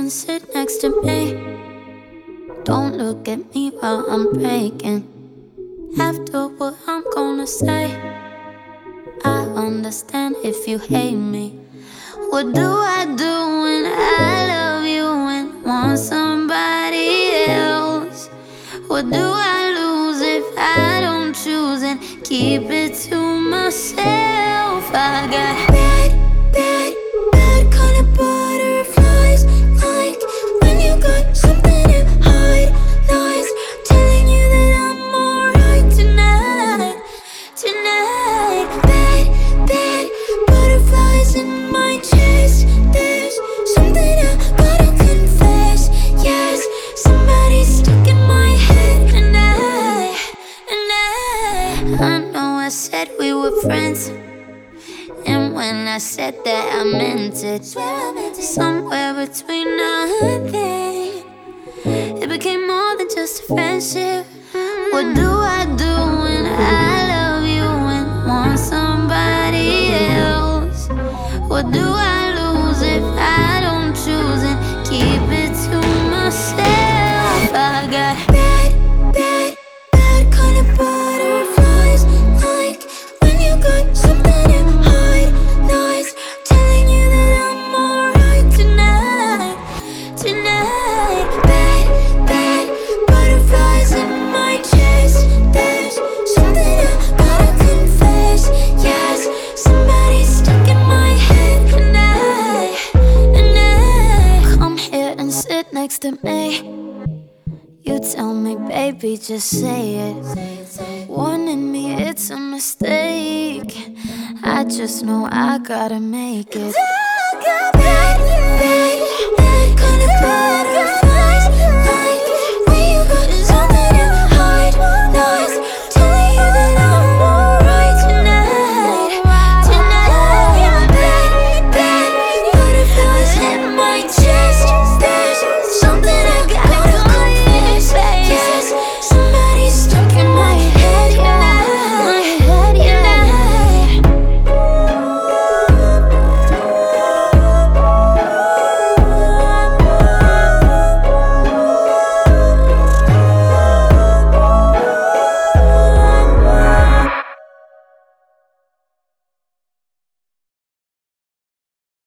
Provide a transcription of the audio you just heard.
and sit next to me. Don't look at me while I'm breaking. After what I'm gonna say, I understand if you hate me. What do I do when I love you and want somebody else? What do I lose if I don't choose and keep it to myself? I got bad kind of butterflies, like when you got something to hide. Lies telling you that I'm alright tonight. Bad butterflies in my chest. There's something I gotta confess. Yes, somebody's stuck in my head, and I know I said we were friends, and when I said that I meant it. Somewhere between now and then, it became more than just a friendship. What do I do when I love you and want somebody else? What do I lose if I don't choose and keep it to myself? I got bad kind of butterflies, like when you got something to hide. Lies telling you that I'm alright tonight. Bad butterflies in my chest. There's something I gotta confess. Yes, somebody's stuck in my head, and I come here and sit next to me. You tell me, baby, just say it. Warning me, it's a mistake. I just know I gotta make it.